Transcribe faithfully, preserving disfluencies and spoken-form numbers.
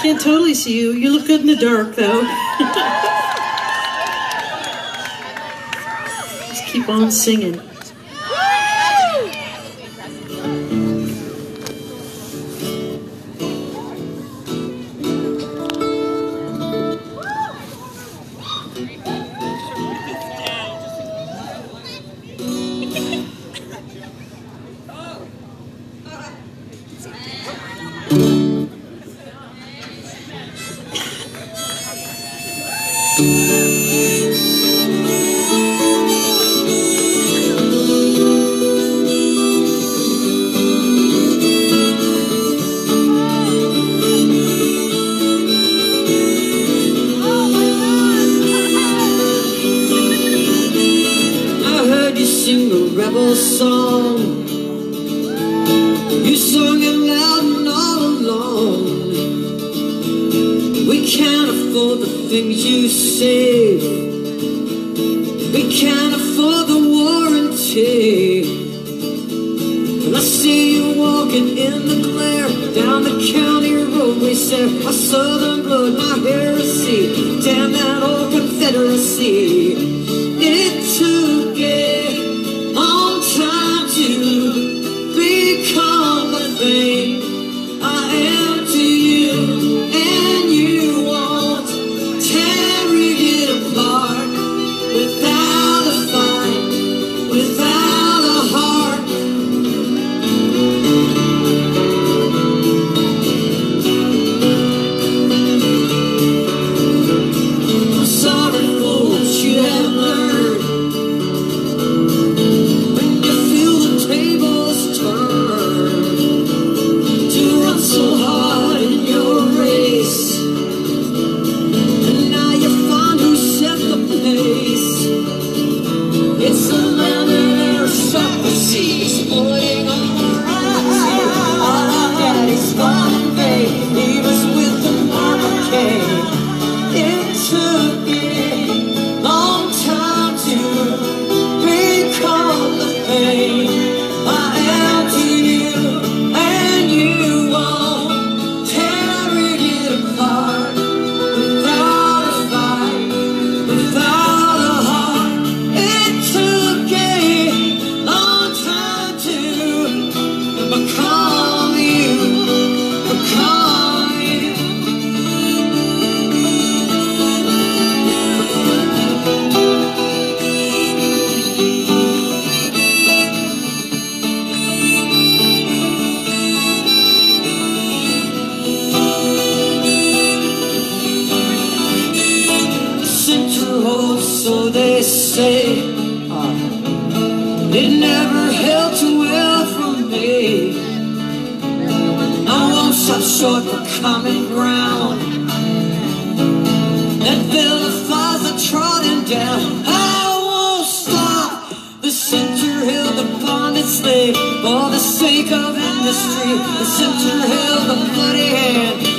Can't totally see you. You look good in the dark, though. Just keep on singing. Sing a rebel song. You sung it loud and all alone. We can't afford the things you say. We can't afford the warranty. When I see you walking in the glare down the county road, we say my southern blood, my heresy, damn that old Confederacy. It took a long time to become the thing I am to you, and you won't tear it apart without a fight, without a heart. I'm sorry for what you have learned. So hard in your race, and now you find who set the pace. It's a land of aristocracy, exploiting all morality. All our daddy's fun and vain, leave us with the monocle. It took a long time to become the thing I am to you, and you so they say. uh, It never held too well for me. I won't stop short for common ground. That vilifies the trodden down. I won't stop. The center held the bonded slave for the sake of industry. The center held the bloody hand.